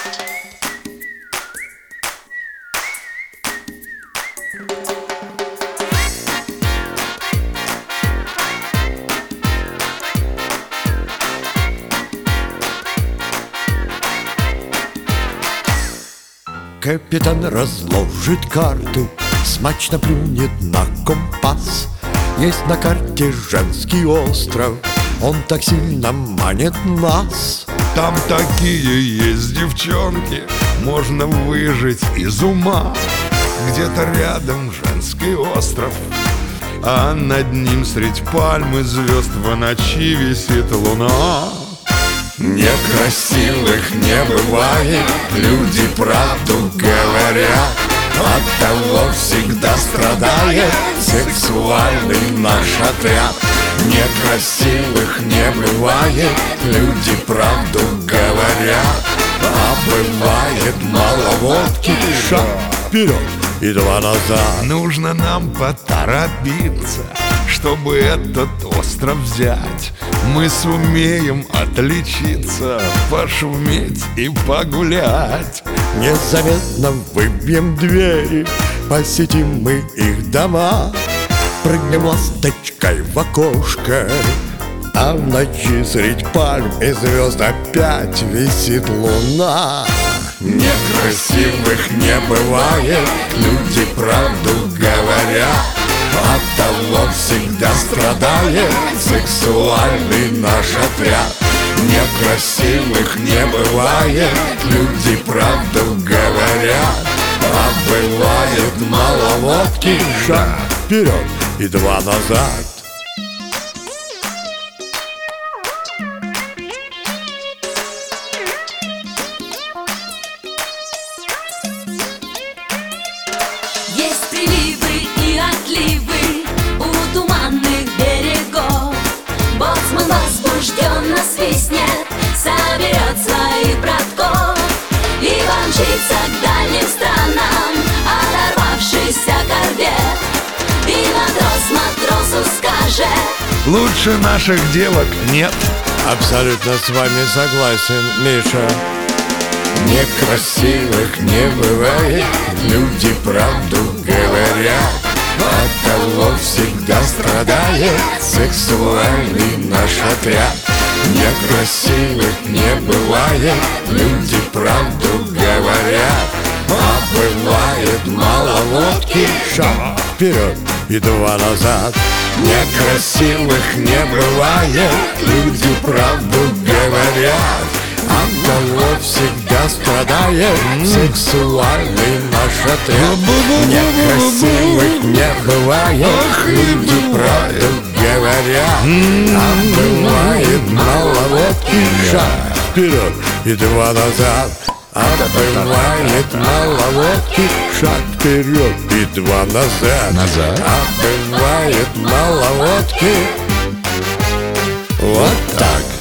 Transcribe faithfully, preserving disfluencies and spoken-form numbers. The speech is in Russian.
Капитан разложит карту, смачно плюнет на компас. Есть на карте женский остров, он так сильно манит нас. Там такие есть девчонки, можно выжить из ума. Где-то рядом женский остров, а над ним средь пальмы звезд в ночи висит луна. Некрасивых не бывает, люди правду говорят. Оттого всегда страдает сексуальный наш отряд. Некрасивых не бывает, люди правду говорят. А бывает мало водки, шаг вперед и два назад. Нужно нам поторопиться, чтобы этот остров взять. Мы сумеем отличиться, пошуметь и погулять. Незаметно выбьем двери, посетим мы их дома. Прыгнем ласточкой в окошко, а в ночи средь пальм и звезд опять висит луна. Некрасивых не бывает, люди правду говорят. Оттого всегда страдает сексуальный наш отряд. Некрасивых не бывает, люди правду говорят. А бывает мало водки, шаг вперед и два назад. Есть приливы и отливы у туманных берегов. Боцман возбужденно свистнет, соберет своих братков и помчится к дальним странам оторвавшийся корвет. И матрос матросу скажет: лучше наших девок нет. Абсолютно с вами согласен, Миша. Некрасивых не бывает, люди правду говорят. Оттого всегда страдает сексуальный наш отряд. Некрасивых не бывает, люди правду говорят. А бывает мало водки, шаг вперед и два назад. Некрасивых не бывает, люди правду говорят. Оттого всегда страдает сексуальный наш отряд. Некрасивых не бывает, люди правду говорят. А бывает мало водки, шаг вперед и два назад. А бывает мало водки, шаг вперед и два назад. Назад. А бывает мало водки. Вот так.